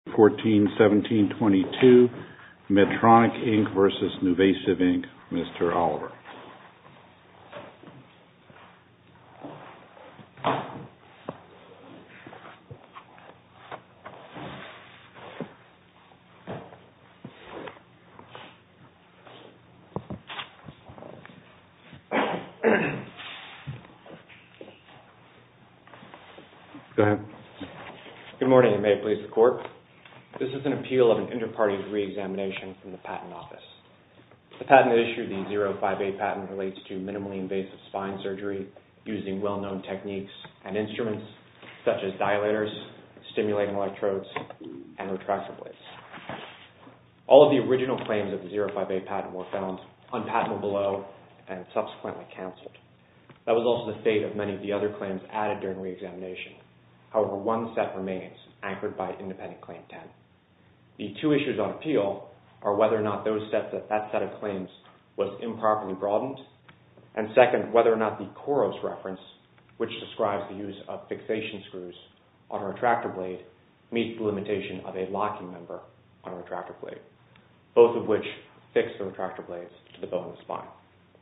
14-1722, Medtronic, Inc. versus NuVasive, Inc., Mr. Oliver. Go ahead. Good morning, and may it please the Court. This is an appeal of an inter-parties re-examination from the Patent Office. The patent issue, the 058 patent, relates to minimally invasive spine surgery using well-known techniques and instruments such as dilators, stimulating electrodes, and retractor blades. All of the original claims of the 058 patent were found unpatentable below and subsequently canceled. That was also the fate of many of the other claims added during re-examination. However, one set remains, anchored by independent claim 10. The two issues on appeal are whether or not that set of claims was improperly broadened, and second, whether or not the Koros reference, which describes the use of fixation screws on a retractor blade, meets the limitation of a locking member on a retractor blade, both of which fix the retractor blades to the bone of the spine.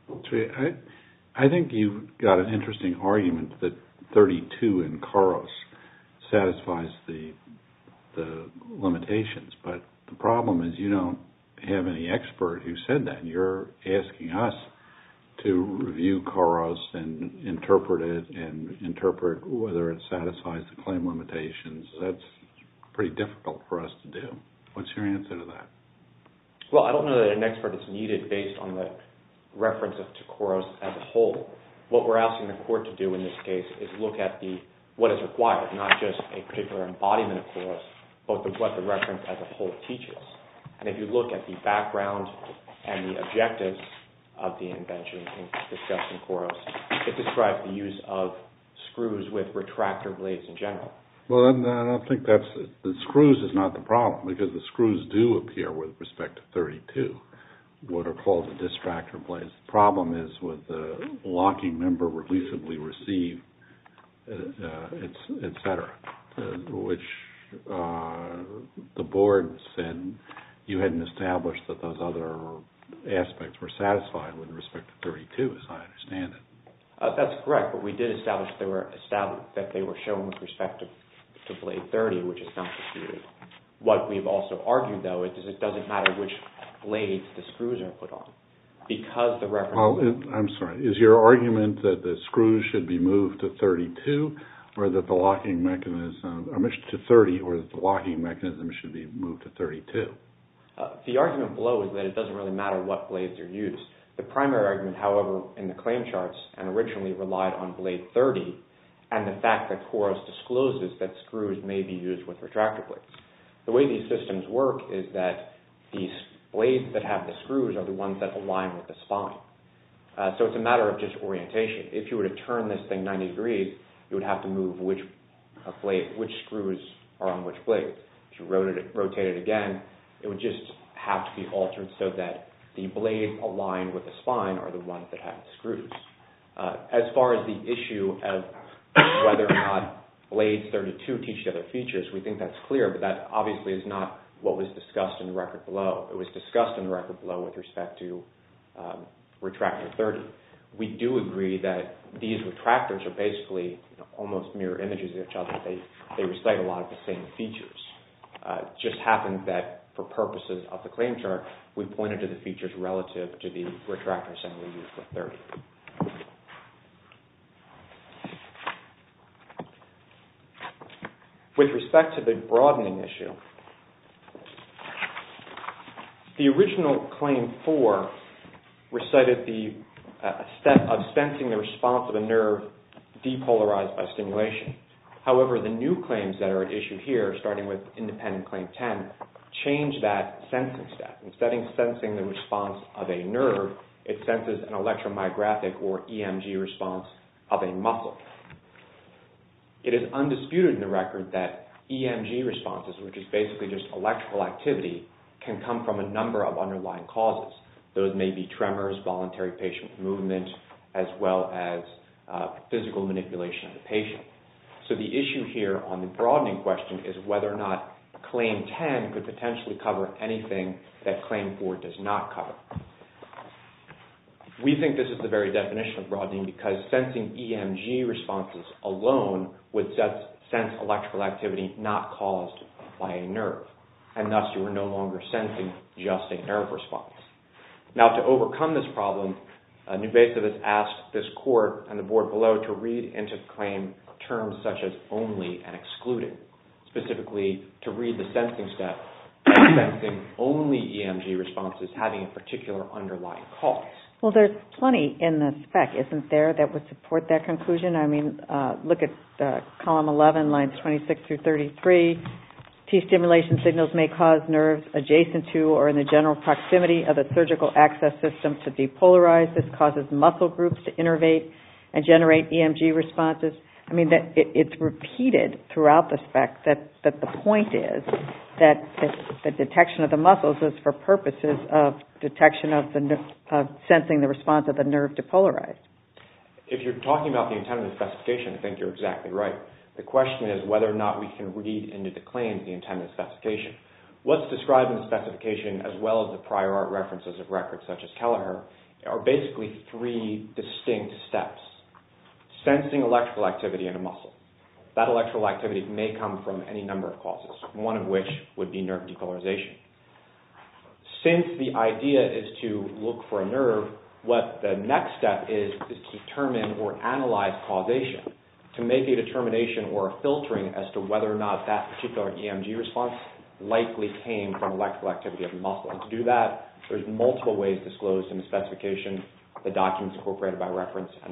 I think you've got an interesting argument that 32 in Koros satisfies the limitations, but the problem is you don't have any expert who said that. You're asking us to review Koros and interpret it and interpret whether it satisfies the claim limitations. That's pretty difficult for us to do. What's your answer to that? Well, I don't know that an expert is needed based on the reference to Koros as a whole. What we're asking the Court to do in this case is look at what is required, not just a particular embodiment of Koros, but what the reference as a whole teaches. And if you look at the background and the objectives of the invention discussed in Koros, it describes the use of screws with retractor blades in general. Well, I don't think the screws is not the problem, because the screws do appear with respect to 32, what are called the distractor blades. The problem is with the locking member releasably receive, etc., which the board said you hadn't established that those other aspects were satisfied with respect to 32, as I understand it. That's correct, but we did establish that they were shown with respect to blade 30, which is not disputed. What we've also argued, though, is it doesn't matter which blades the screws are put on, because the reference... Well, I'm sorry. Is your argument that the screws should be moved to 32, or that the locking mechanism, or to 30, or that the locking mechanism should be moved to 32? The argument below is that it doesn't really matter what blades are used. The primary argument, however, in the claim charts and originally relied on blade 30, and the fact that Koros discloses that screws may be used with retractor blades. The way these systems work is that these blades that have the screws are the ones that align with the spine. So it's a matter of just orientation. If you were to turn this thing 90 degrees, you would have to move which screws are on which blade. If you rotate it again, it would just have to be altered so that the blades aligned with the spine are the ones that have the screws. As far as the issue of whether or not blades 32 teach the other features, we think that's clear, but that obviously is not what was discussed in the record below. It was discussed in the record below with respect to retractor 30. We do agree that these retractors are basically almost mirror images of each other. They recite a lot of the same features. It just happens that for purposes of the claim chart, we pointed to the features relative to the retractor assembly used with 30. With respect to the broadening issue, the original Claim 4 recited the step of sensing the response of a nerve depolarized by stimulation. However, the new claims that are at issue here, starting with independent Claim 10, change that sensing step. Instead of sensing the response of a nerve, it senses an electromyographic or EMG response of a muscle. It is undisputed in the record that EMG responses, which is basically just electrical activity, can come from a number of underlying causes. Those may be tremors, voluntary patient movement, as well as physical manipulation of the patient. So the issue here on the broadening question is whether or not Claim 10 could potentially cover anything that Claim 4 does not cover. We think this is the very definition of broadening because sensing EMG responses alone would sense electrical activity not caused by a nerve, and thus you are no longer sensing just a nerve response. Now, to overcome this problem, NuVasive has asked this court and the board below to read into the claim terms such as only and excluding, specifically to read the sensing step as sensing only EMG responses having a particular underlying cause. Well, there's plenty in the spec, isn't there, that would support that conclusion? I mean, look at column 11, lines 26 through 33. T-stimulation signals may cause nerves adjacent to or in the general proximity of the surgical access system to depolarize. This causes muscle groups to innervate and generate EMG responses. I mean, that it's repeated throughout the spec that the point is that the detection of the muscles is for purposes of detection of sensing the response of the nerve depolarized. If you're talking about the intent of the specification, I think you're exactly right. The question is whether or not we can read into the claims the intent of the specification. What's described in the specification, as well as the prior art references of records such as Kelleher, are basically three distinct steps. Sensing electrical activity in a muscle. That electrical activity may come from any number of causes, one of which would be nerve depolarization. Since the idea is to look for a nerve, what the next step is to determine or analyze causation, to make a determination or a filtering as to whether or not that particular EMG response likely came from electrical activity of the muscle. And to do that, there's multiple ways disclosed in the specification, the documents incorporated by reference, and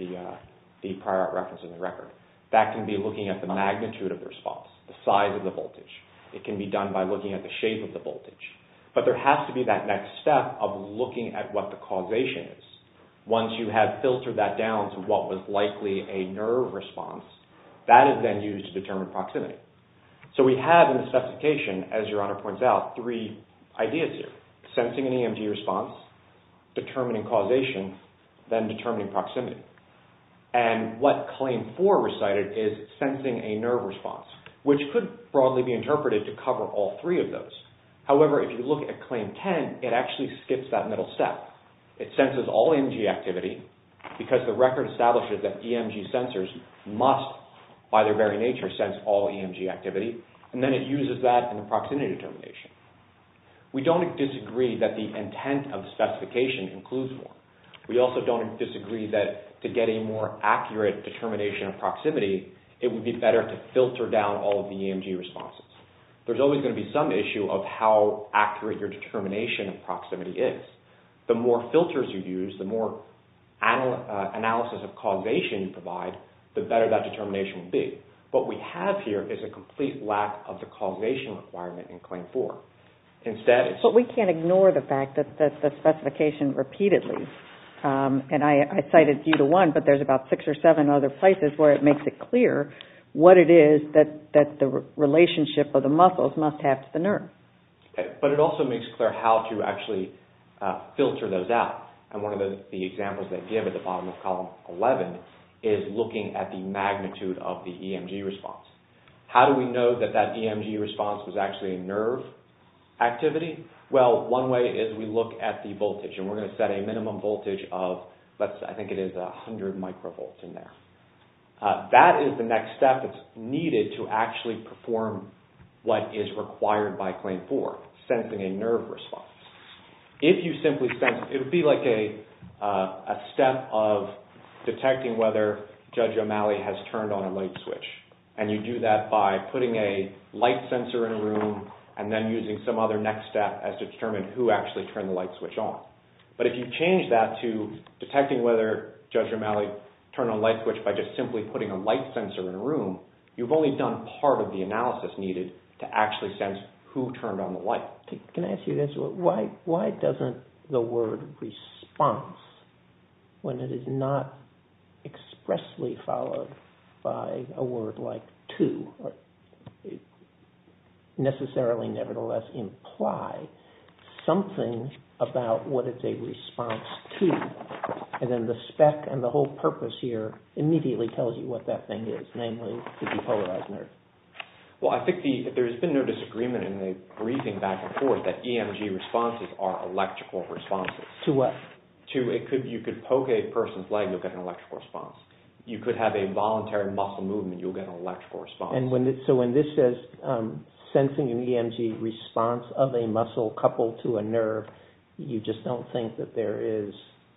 the prior art reference in the record. That can be looking at the magnitude of the response, the size of the voltage. It can be done by looking at the shape of the voltage. But there has to be that next step of looking at what the causation is. Once you have filtered that down to what was likely a nerve response, that is then used to determine proximity. So we have in the specification, as Your Honor points out, three ideas here. Sensing an EMG response, determining causation, then determining proximity. And what Claim 4 recited is sensing a nerve response, which could broadly be interpreted to cover all three of those. However, if you look at Claim 10, it actually skips that middle step. It senses all EMG activity because the record establishes that EMG sensors must, by their very nature, sense all EMG activity, and then it uses that in the proximity determination. We don't disagree that the intent of the specification includes more. We also don't disagree that to get a more accurate determination of proximity, it would be better to filter down all of the EMG responses. There's always going to be some issue of how accurate your determination of proximity is. The more filters you use, the more analysis of causation you provide, the better that determination will be. What we have here is a complete lack of the causation requirement in Claim 4. Instead, it's... But we can't ignore the fact that the specification repeatedly, and I cited you to one, but there's about 6 or 7 other places where it makes it clear what it is that the relationship of the muscles must have to the nerve. But it also makes clear how to actually filter those out. And one of the examples they give at the bottom of column 11 is looking at the magnitude of the EMG response. How do we know that that EMG response was actually a nerve activity? Well, one way is we look at the voltage, and we're going to set a minimum voltage of, I think it is 100 microvolts in there. That is the next step that's needed to actually perform what is required by Claim 4, sensing a nerve response. If you simply sense, it would be like a step of detecting whether Judge O'Malley has turned on a light switch. And you do that by putting a light sensor in a room and then using some other next step as to determine who actually turned the light switch on. But if you change that to detecting whether Judge O'Malley turned on a light switch by just simply putting a light sensor in a room, you've only done part of the analysis needed to actually sense who turned on the light. Can I ask you this? Why doesn't the word response, when it is not expressly followed by a word like to, or necessarily nevertheless imply something about what it's a response to? And then the spec and the whole purpose here immediately tells you what that thing is, namely the depolarized nerve. Well, I think there's been no disagreement in the briefing back and forth that EMG responses are electrical responses. To what? You could poke a person's leg, you'll get an electrical response. You could have a voluntary muscle movement, you'll get an electrical response. And when this says sensing an EMG response of a muscle coupled to a nerve, you just don't think that there is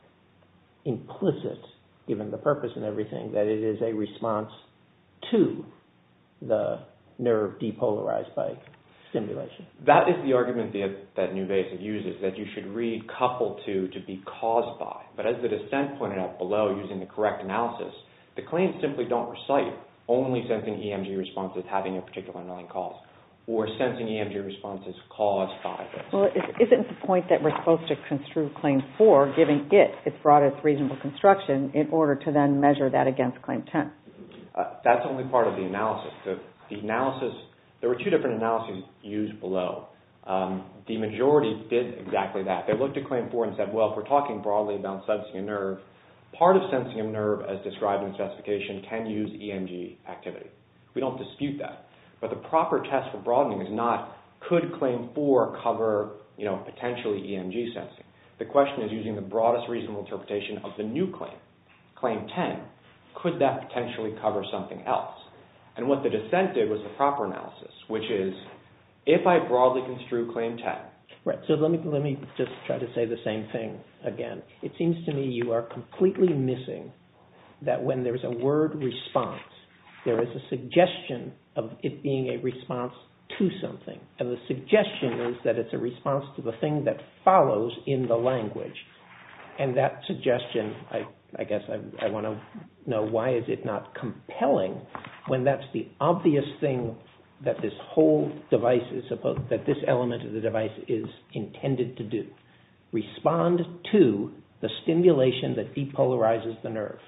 implicit, given the purpose and everything, that it is a response to the nerve depolarized by stimulation. That is the argument that NuVasive uses, that you should read coupled to be caused by. But as the dissent pointed out below, using the correct analysis, the claims simply don't recite only sensing EMG responses having a particular underlying cause, or sensing EMG responses caused by this. Well, isn't the point that we're supposed to construe Claim 4, giving it its broadest reasonable construction, in order to then measure that against Claim 10? That's only part of the analysis. The analysis, there were two different analyses used below. The majority did exactly that. They looked at Claim 4 and said, well, if we're talking broadly about sensing a nerve, part of sensing a nerve, as described in the specification, can use EMG activity. We don't dispute that. But the proper test for broadening is not, could Claim 4 cover, potentially EMG sensing? The question is, using the broadest reasonable interpretation of the new claim, Claim 10, could that potentially cover something else? And what the dissent did was the proper analysis, which is, if I broadly construe Claim 10. Right, so let me just try to say the same thing again. It seems to me you are completely missing that when there's a word response, there is a suggestion of it being a response to something. And the suggestion is that it's a response to the thing that follows in the language. And that suggestion, I guess I want to know, why is it not compelling when that's the obvious thing that this whole device is supposed, that this element of the device is intended to do? Respond to the stimulation that depolarizes the nerve.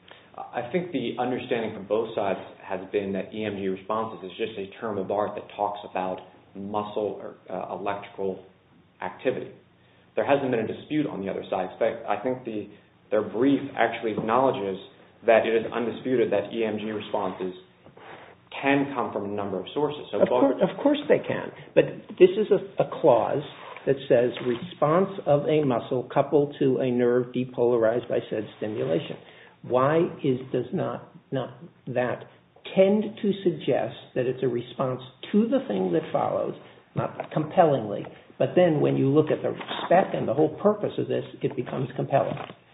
I think the understanding from both sides has been that EMG responses is just a term of art that talks about muscle or electrical activity. There hasn't been a dispute on the other side. I think their brief actually acknowledges that it is undisputed that EMG responses can come from a number of sources. So of course they can. But this is a clause that says response of a muscle coupled to a nerve depolarized by said stimulation. Why does not that tend to suggest that it's a response to the thing that follows, not compellingly, but then when you look at the spec and the whole purpose of this, it becomes compelling?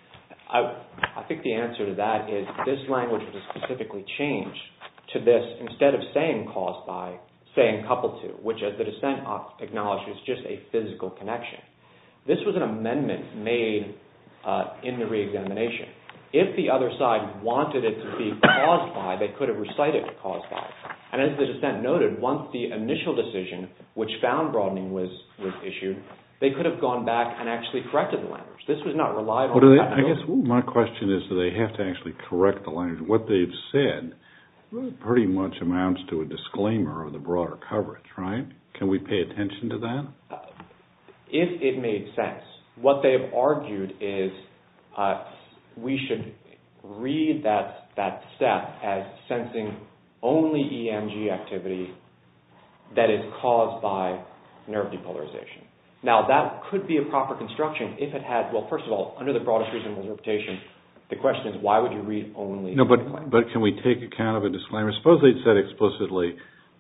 I think the answer to that is this language was specifically changed to this, instead of saying caused by, saying coupled to, which as the dissent acknowledged is just a physical connection. This was an amendment made in the reexamination. If the other side wanted it to be caused by, they could have recited caused by. And as the dissent noted, once the initial decision, which found broadening was issued, they could have gone back and actually corrected the language. This was not relied on. I guess my question is, do they have to actually correct the language? What they've said pretty much amounts to a disclaimer of the broader coverage, right? Can we pay attention to that? If it made sense. What they've argued is we should read that step as sensing only EMG activity that is caused by nerve depolarization. Now, that could be a proper construction if it had, well, first of all, under the broadest reasonable interpretation, the question is, why would you read only? No, but can we take account of a disclaimer? Suppose they'd said explicitly,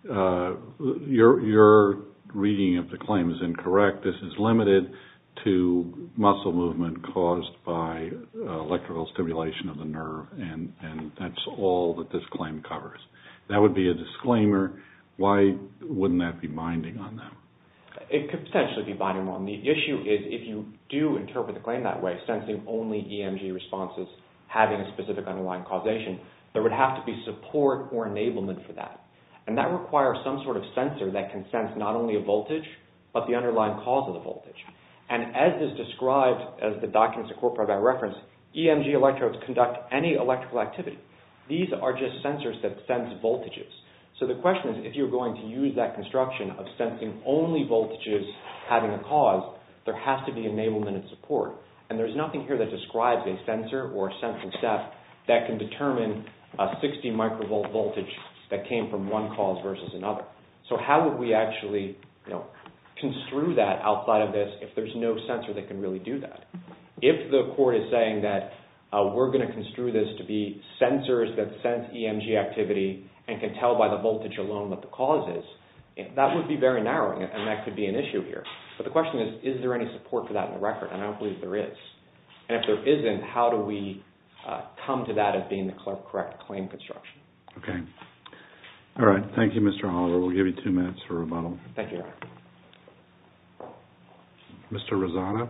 your reading of the claim is incorrect. This is limited to muscle movement caused by electrical stimulation of the nerve, and that's all that this claim covers. That would be a disclaimer. Why wouldn't that be binding on them? It could potentially be binding on them. The issue is if you do interpret the claim that way, sensing only EMG responses having a specific underlying causation, there would have to be support or enablement for that. And that requires some sort of sensor that can sense not only a voltage, but the underlying cause of the voltage. And as is described, as the documents incorporated by reference, EMG electrodes conduct any electrical activity. These are just sensors that sense voltages. So the question is, if you're going to use that construction of sensing only voltages having a cause, there has to be enablement and support. And there's nothing here that describes a sensor or a sensing step that can determine a 60 microvolt voltage that came from one cause versus another. So how would we actually construe that outside of this if there's no sensor that can really do that? If the court is saying that we're going to construe this to be sensors that sense EMG activity and can tell by the voltage alone what the cause is, that would be very narrowing, and that could be an issue here. But the question is there any support for that in the record? And I don't believe there is. And if there isn't, how do we come to that as being the correct claim construction? Okay. All right. Thank you, Mr. Oliver. We'll give you 2 minutes for rebuttal. Thank you, Your Honor. Mr. Rosado?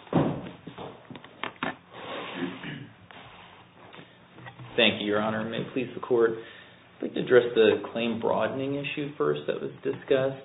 Thank you, Your Honor. May it please the Court, I'd like to address the claim broadening issue first that was discussed.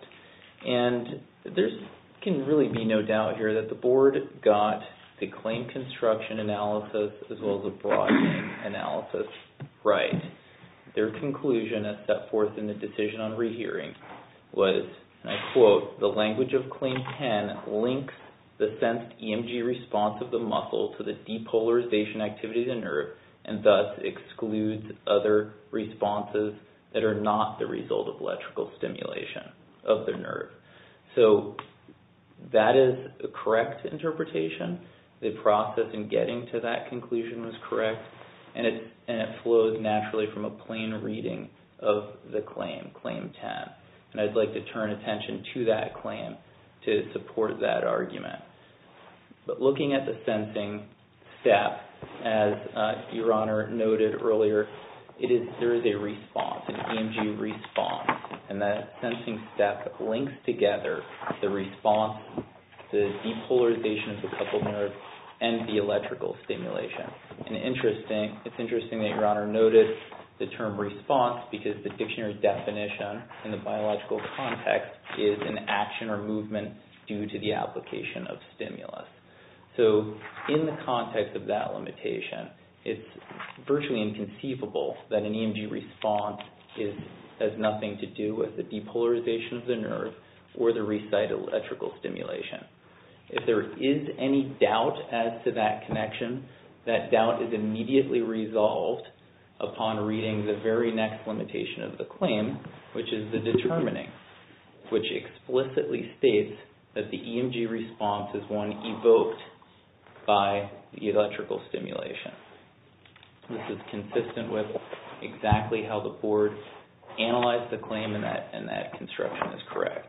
And there can really be no doubt here that the Board got the claim construction analysis as well as the broadening analysis right. Their conclusion, as set forth in the decision on rehearing, was, and I quote, "The language of Claim 10 links the sensed EMG response of the muscle to the depolarization activity of the nerve and thus excludes other responses that are not the result of electrical stimulation of the nerve." So that is a correct interpretation. The process in getting to that conclusion was correct, and it flows naturally from a plain reading of the claim, Claim 10. And I'd like to turn attention to that claim to support that argument. But looking at the sensing step, as Your Honor noted earlier, there is a response, an EMG response, and that sensing step links together the response, the depolarization of the coupled nerve, and the electrical stimulation. And it's interesting that Your Honor noted the term response because the dictionary definition in the biological context is an action or movement due to the application of stimulus. So in the context of that limitation, it's virtually inconceivable that an EMG response has nothing to do with the depolarization of the nerve or the recited electrical stimulation. If there is any doubt as to that connection, that doubt is immediately resolved upon reading the very next limitation of the claim, which is the determining, which explicitly states that the EMG response is one evoked by the electrical stimulation. This is consistent with exactly how the Board analyzed the claim, and that construction is correct.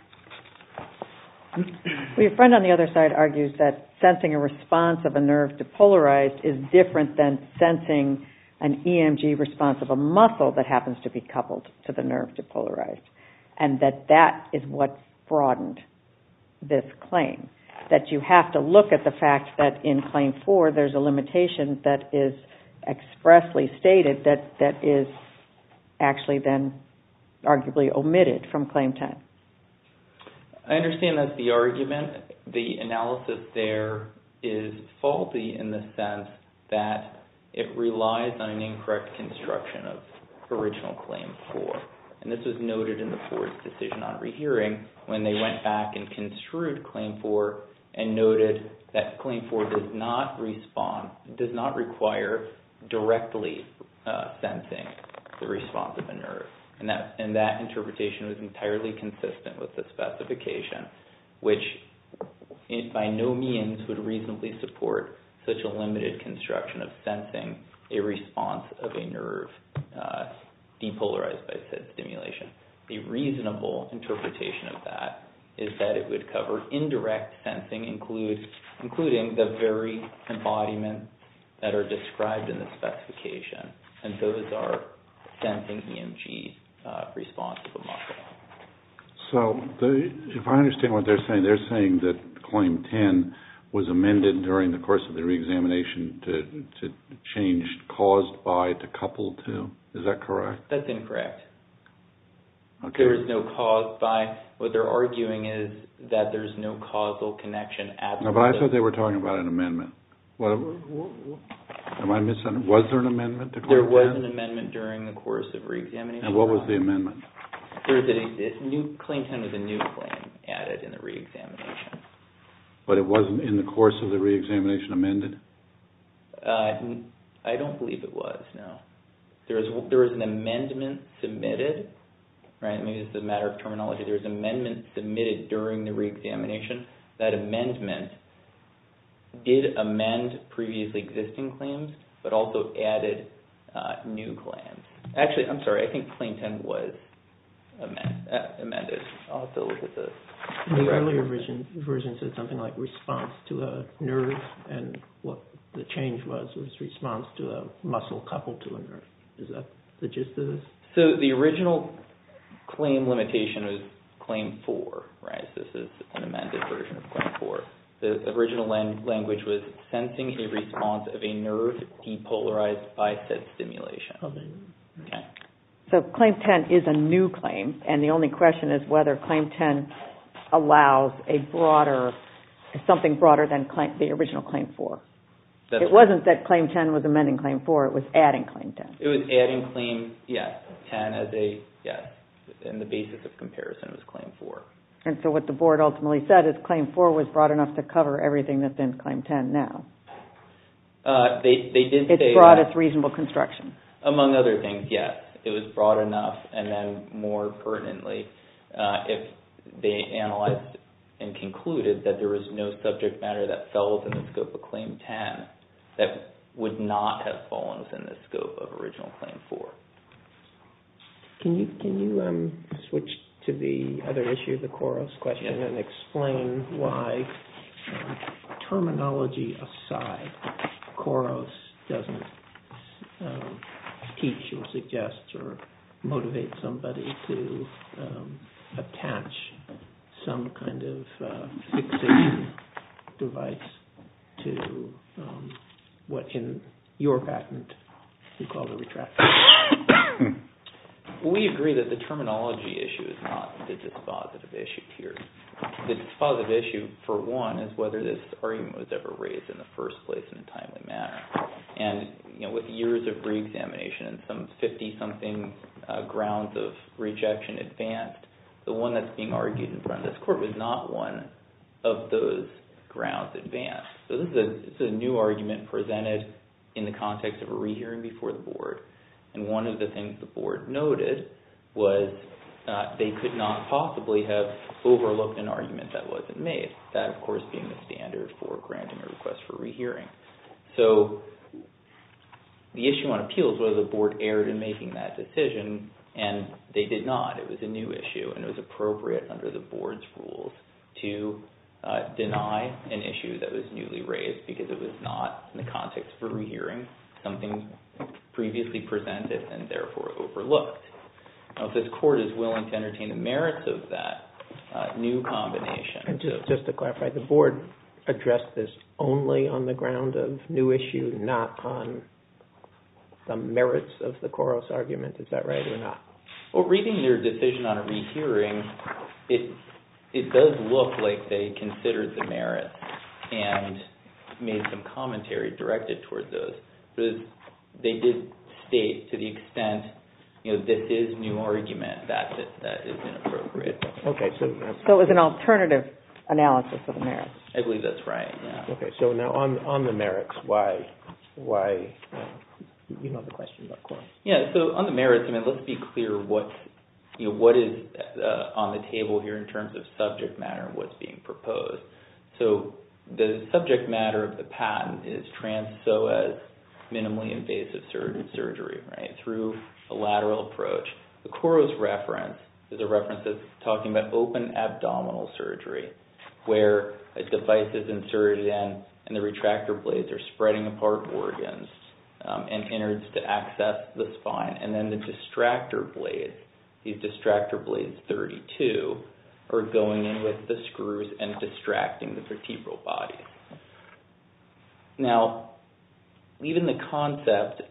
Well, your friend on the other side argues that sensing a response of a nerve depolarized is different than sensing an EMG response of a muscle that happens to be coupled to the nerve depolarized, and that is what broadened this claim. That you have to look at the fact that in Claim 4 there's a limitation that is expressly stated that is actually then arguably omitted from Claim 10. I understand that's the argument. The analysis there is faulty in the sense that it relies on an incorrect construction of original Claim 4. And this was noted in the Board's decision on rehearing when they went back and construed Claim 4 and noted that Claim 4 does not require directly sensing the response of a nerve. And that interpretation was entirely consistent with the specification, which by no means would reasonably support such a limited construction of sensing a response of a nerve depolarized by said stimulation. The reasonable interpretation of that is that it would cover indirect sensing, including the very embodiments that are described in the specification, and those are sensing EMG response of a muscle. So if I understand what they're saying that Claim 10 was amended during the course of the reexamination to change caused by to coupled to. Is that correct? That's incorrect. Okay. There is no caused by. What they're arguing is that there's no causal connection at No, but I thought they were talking about an amendment. Am I missing? Was there an amendment to Claim 10? There was an amendment during the course of reexamination. And what was the amendment? There was a new Claim 10 was a new claim added in the reexamination. But it wasn't in the course of the reexamination amended? I don't believe it was, no. There was an amendment submitted, right? Maybe this is a matter of terminology. There was an amendment submitted during the reexamination. That amendment did amend previously existing claims, but also added new claims. Actually, I'm sorry, I think Claim 10 was amended. I'll have to look at the earlier version said something like response to a nerve, and what the change was response to a muscle coupled to a nerve. Is that the gist of this? So the original claim limitation was Claim 4, right? So this is an amended version of Claim 4. The original language was sensing a response of a nerve depolarized by said stimulation. Okay. So Claim 10 is a new claim, and the only question is whether Claim 10 allows something broader than the original Claim 4. It wasn't that Claim 10 was amending Claim 4, it was adding Claim 10. It was adding Claim 10 as and the basis of comparison was Claim 4. And so what the board ultimately said is Claim 4 was broad enough to cover everything that's in Claim 10 now. They did say it's broadest reasonable construction. Among other things, yes. It was broad enough, and then more pertinently, if they analyzed and concluded that there was no subject matter that fell within the scope of Claim 10 that would not have fallen within the scope of original Claim 4. Can you switch to the other issue, the Koros question, and explain why, terminology aside, Koros doesn't teach or suggest or motivate somebody to attach some kind of fixation device to what in your patent you call the retractor? We agree that the terminology issue is not the dispositive issue here. The dispositive issue, for one, is whether this argument was ever raised in the first place in a timely manner. And with years of re-examination and some 50-something grounds of rejection advanced, the one that's being argued in front of this court was not one of those grounds advanced. So this is a new argument presented in the context of a rehearing before the board. And one of the things the board noted was they could not possibly have overlooked an argument that wasn't made. That, of course, being the standard for granting a request for rehearing. So the issue on appeal is whether the board erred in making that decision, and they did not. It was a new issue, and it was appropriate under the board's rules to deny an issue that was newly raised because it was not, in the context of a rehearing, something previously presented and therefore overlooked. Now, if this court is willing to entertain the merits of that new combination... And just to clarify, the board addressed this only on the ground of new issue, not on the merits of the Koros argument. Is that right or not? Well, reading their decision on a rehearing, it does look like they considered the merits and made some commentary directed toward those. But they did state, to the extent, this is new argument, that is inappropriate. Okay, so it was an alternative analysis of the merits. I believe that's right, yeah. Okay, so now on the merits, why you know the question about Koros. Yeah, so on the merits, let's be clear what is on the table here in terms of subject matter and what's being proposed. So the subject matter of the patent is trans-psoas minimally invasive surgery, right, through a lateral approach. The Koros reference is a reference that's talking about open abdominal surgery, where a device is inserted in and the retractor blades are spreading apart organs and innards to access the spine. And then the distractor blades, these distractor blades 32, are going in with the screws and distracting the vertebral bodies. Now, even the concept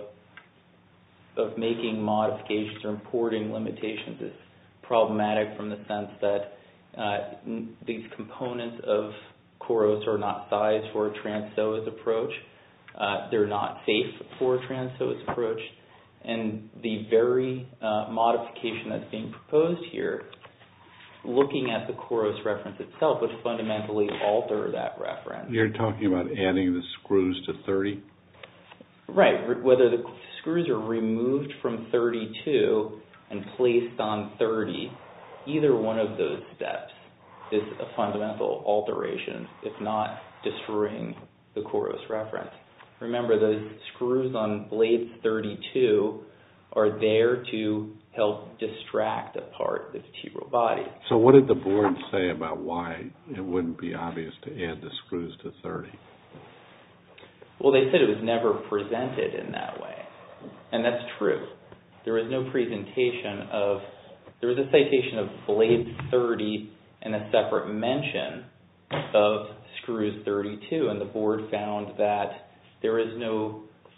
of making modifications or importing limitations is problematic from the sense that these components of Koros are not sized for a trans-psoas approach. They're not safe for a trans-psoas approach. And the very modification that's being proposed here, looking at the Koros reference itself, would fundamentally alter that reference. You're talking about adding the screws to 30? Right. Whether the screws are removed from 32 and placed on 30, either one of those steps is a fundamental alteration, if not destroying the Koros reference. Remember, those screws on blades 32 are there to help distract apart the vertebral body. So what did the board say about why it wouldn't be obvious to add the screws to 30? Well, they said it was never presented in that way. And that's true. There was no presentation of, there was a citation of blades 30 and a separate mention of screws 32, and the board found that there is no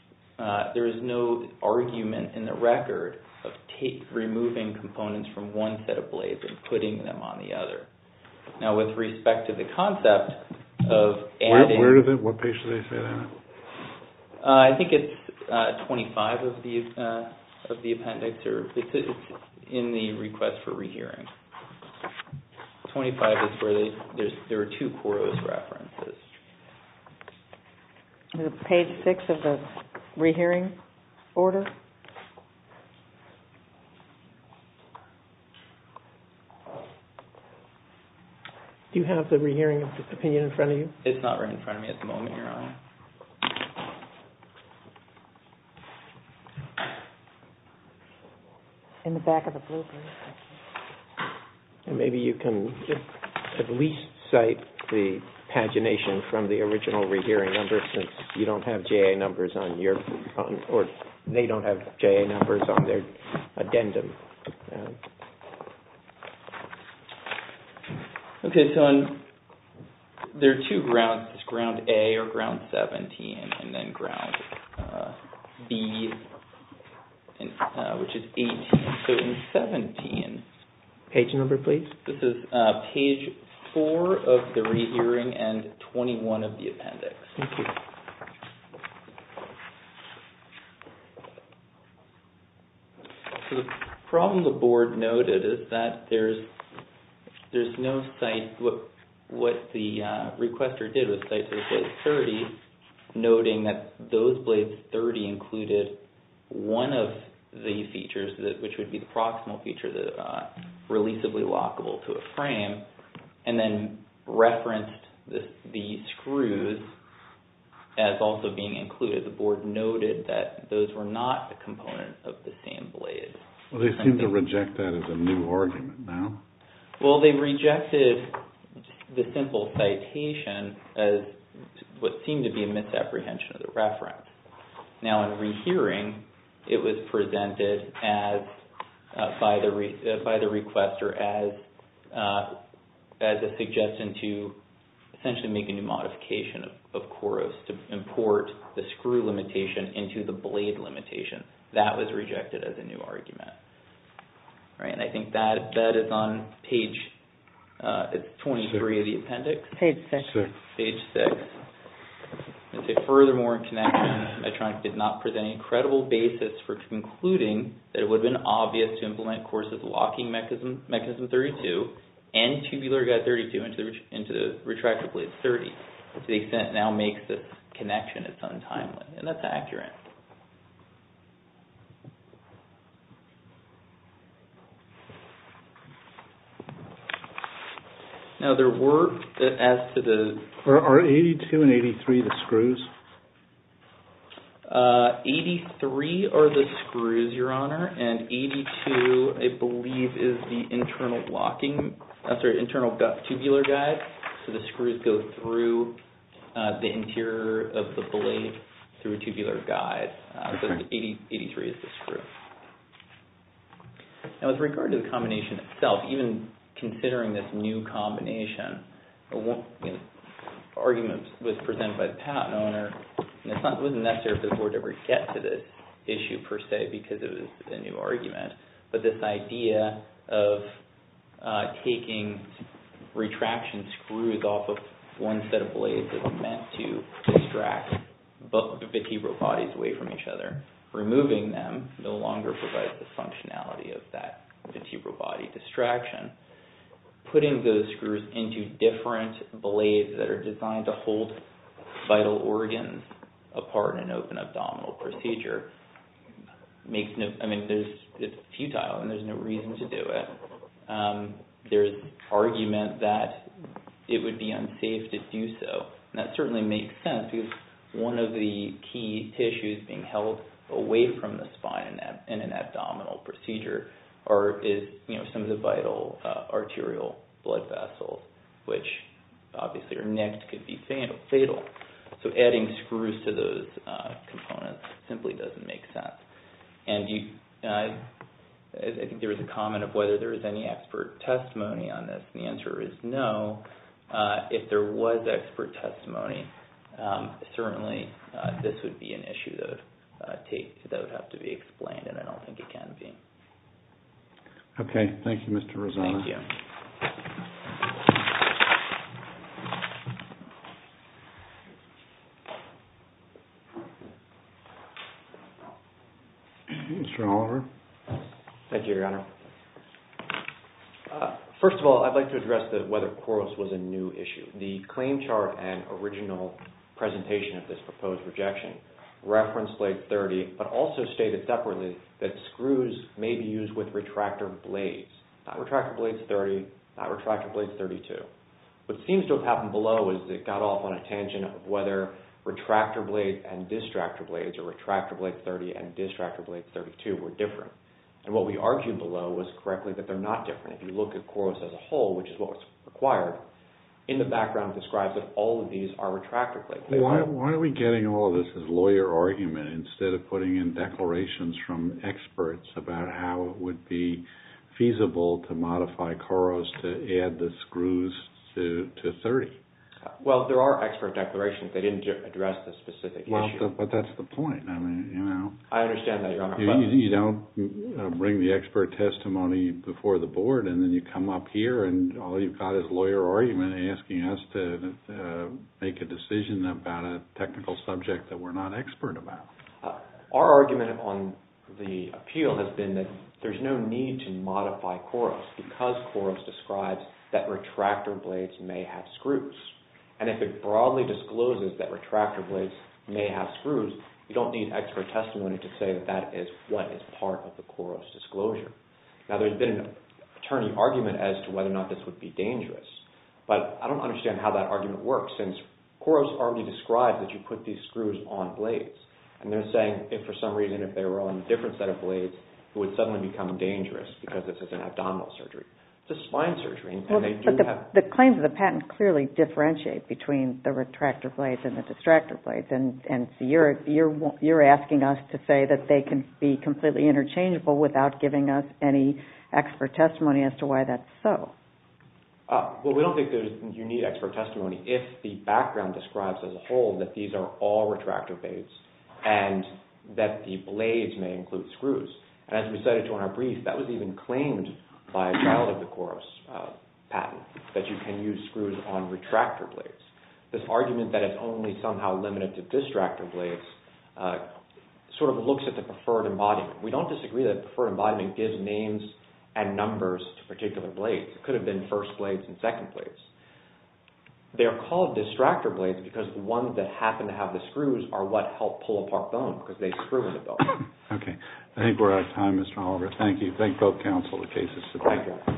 argument in the record of removing components from one set of blades and putting them on the other. Now, with respect to the concept of adding... What page do they say that? I think it's 25 of the appendix, or it's in the request for rehearing. 25 is where there are two Koros references. Is it page 6 of the rehearing order? Do you have the rehearing opinion in front of you? It's not right in front of me at the moment, Your Honor. In the back of the blue page. And maybe you can at least cite the pagination from the original rehearing number, since you don't have JA numbers or they don't have JA numbers on their addendum. Okay, so there are two grounds. There's ground A or ground 17, and then ground B, which is 18. So in 17... Page number, please. This is page 4 of the rehearing and 21 of the appendix. Thank you. So the problem the board noted is that there's no cite. What the requester did was cite to the blade 30, noting that those blades 30 included one of the features, which would be the proximal feature, the releasably lockable to a frame, and then referenced the screws as also being included. The board noted that those were not a component of the same blade. Well, they seem to reject that as a new argument now. Well, they rejected the simple citation as what seemed to be a misapprehension of the reference. Now, in rehearing, it was presented as by the requester as a suggestion to essentially make a new modification of Koros to import the screw limitation into the blade limitation. That was rejected as a new argument. Right, and I think that is on page it's 23 of the appendix. Page 6. Page 6. And say, furthermore, in connection, Medtronic did not present any credible basis for concluding that it would have been obvious to implement Koros's locking mechanism 32 and tubular guide 32 into the retractor blade 30. To the extent it now makes this connection, it's untimely. And that's accurate. Now, there were, as to the... Are 82 and 83 the screws? 83 are the screws, Your Honor, and 82, I believe, is the internal internal tubular guide. So the screws go through the interior of the blade through a tubular guide. So 83 is the screw. Now, with regard to the combination itself, even considering this new combination, argument was presented by the patent owner, and it wasn't necessary for the board to ever get to this issue per se because it was a new argument, but this idea of taking retraction screws off of one set of blades that are meant to distract the vertebral bodies away from each other, removing them no longer provides the functionality of that vertebral body distraction. Putting those screws into different blades that are designed to hold vital organs apart in an open abdominal procedure makes no, I mean, it's futile and there's no reason to do it. There's argument that it would be unsafe to do so. And that certainly makes sense because one of the key tissues being held away from the spine in an abdominal procedure is some of the vital arterial blood vessels, which obviously are nicked, could be fatal. So adding screws to those components simply doesn't make sense. And I think there was a comment of whether there was any expert testimony on this, and the answer is no. If there was expert testimony, certainly this would be an issue that would have to be explained, and I don't think it can be. Okay, thank you, Mr. Rosano. Thank you. Mr. Oliver? Thank you, Your Honor. First of all, I'd like to address whether Koros was a new issue. The claim chart and original presentation of this proposed rejection referenced blade 30, but also stated separately that screws may be used with retractor blades. Not retractor blades 30, not retractor blades 32. What seems to have happened below is it got off on a tangent of whether retractor blades and distractor blades, or retractor blades 30 and distractor blades 32, were different. And what we argued below was correctly that they're not different. If you look at Koros as a whole, which is what was required, in the background it describes that all of these are retractor blades. Why are we getting all of this as lawyer argument instead of putting in declarations from experts about how it would be feasible to modify Koros to add the screws to 30? Well, there are expert declarations. They didn't address the specific issue. But that's the point. I mean, I understand that, Your Honor. You don't bring the expert testimony before the board, and then you come up here, and all you've got is lawyer argument asking us to make a decision about a technical subject that we're not expert about. Our argument on the appeal has been that there's no need to modify Koros because Koros describes that retractor blades may have screws. And if it broadly discloses that retractor blades may have screws, you don't need expert testimony to say that that is what is part of the Koros disclosure. Now, there's been an attorney argument as to whether or not this would be dangerous, but I don't understand how that argument works since Koros already describes that you put these screws on blades. And they're saying if for some reason if they were on a different set of blades, it would suddenly become dangerous because this is an abdominal surgery. It's a spine surgery, the claims of the patent clearly differentiate between the retractor blades and the distractor blades, and so you're asking us to say that they can be completely interchangeable without giving us any expert testimony as to why that's so. Well, we don't think you need expert testimony if the background describes as a whole that these are all retractor blades and that the blades may include screws. And as we cited in our brief, that was even claimed by a child of the Koros patent, that you can use screws on retractor blades. This argument that it's only somehow limited to distractor blades sort of looks at the preferred embodiment. We don't disagree that preferred embodiment gives names and numbers to particular blades. It could have been first blades and second blades. They are called distractor blades because the ones that happen to have the screws are what help pull apart bone because they screw in the bone. Okay. I think we're out of time, Mr. Oliver. Thank you. Thank both counsel. The case is submitted. Thank you.